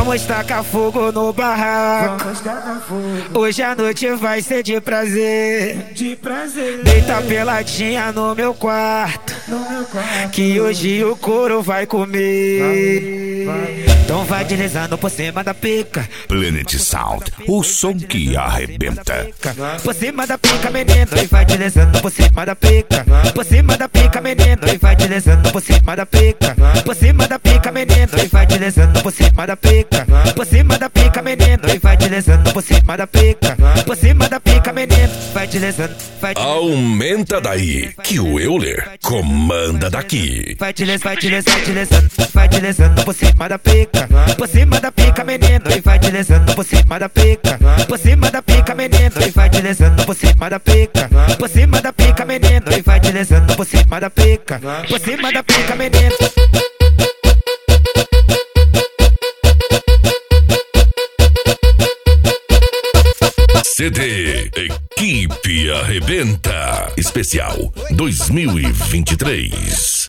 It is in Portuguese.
Vamos tacar fogo no barraco. Hoje a noite vai ser de prazer. Deita peladinha no meu quarto, que hoje o couro vai comer. Então vai deslizando por cima da pica. Planet Sound, o som que arrebenta. Por cima da pica, menino, e vai deslizando por cima da pica. Por cima da pica, menino, e vai deslizando por cima da pica. Por cima da pica, menino, e vai deslizando por cima da pica. Por cima da pica, menino, e vai deslizando por cima da pica. Por cima da pica, menino, vai deslizando, vai deslizando. Aumenta daí, que o Euler comanda daqui. Vai deslizando, vai deslizando por cima da pica. Por cima da pica, menino, e vai deslizando por cima da pica. Por cima da pica, menino, e vai deslizando por cima da pica. Por cima da pica, menino, e vai deslizando por cima da pica. Por cima da pica, menino. CD Equipe Arrebenta Especial 2023.